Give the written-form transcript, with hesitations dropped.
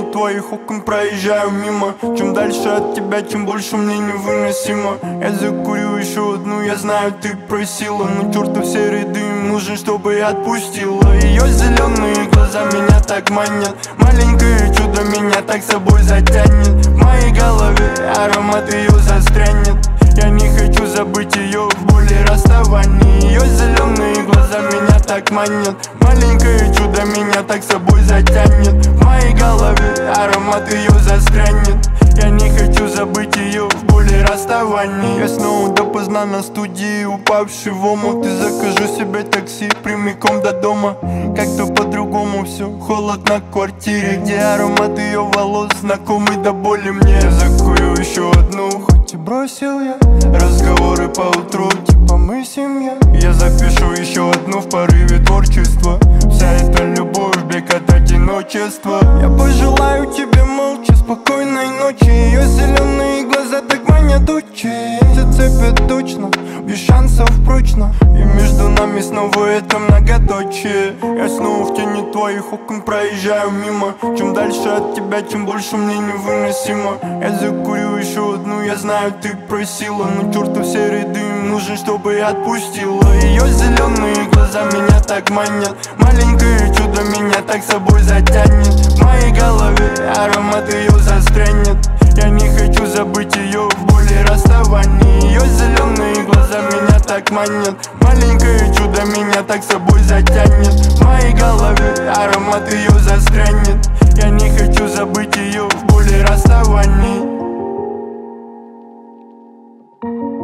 твоих окон проезжаю мимо. Чем дальше от тебя, тем больше мне невыносимо. Я закурю еще одну, я знаю, ты просила, но чертов серый дым нужен, чтобы я отпустила. Ее зеленые глаза меня так манят, маленькое чудо меня так собой затянет. В моей голове аромат ее застрянет. Я не хочу забыть ее в боли расставания. Ее зеленые глаза меня так манят, маленькое чудо меня так собой затянет. В моей голове аромат ее застрянет. Я не хочу забыть ее в боли расставания. Я снова допоздна на студии, упавший в омут. И закажу себе такси прямиком до дома. Как-то по-другому все, холод на квартире, где аромат ее волос знакомый до боли мне. Я закурю еще одну, хоть и бросил я разговоры по утру, типа мы семья. Я запишу еще одну в порыве творчества. Вся эта любовь, бег от одиночества. Я пожелаю тебе молча спокойной ночи. Ее зеленые глаза так манят очи, зацепят точно, без шансов прочно. И между нами снова это многоточие. Я снова в тени твоих окон проезжаю мимо. Чем дальше от тебя, тем больше мне невыносимо. Я закурю еще одну, я знаю, ты просила, но чертов серый дым нужен, чтобы я отпустила. Ее зеленые глаза меня так манят, маленькое чудо меня так собой затянет. В моей голове аромат ее застрянет. Я не хочу забыть ее в боли расставания. Ее зеленые глаза меня так манят, маленькое чудо меня так собой затянет. В моей голове аромат ее застрянет. Я не хочу забыть ее в боли расставания.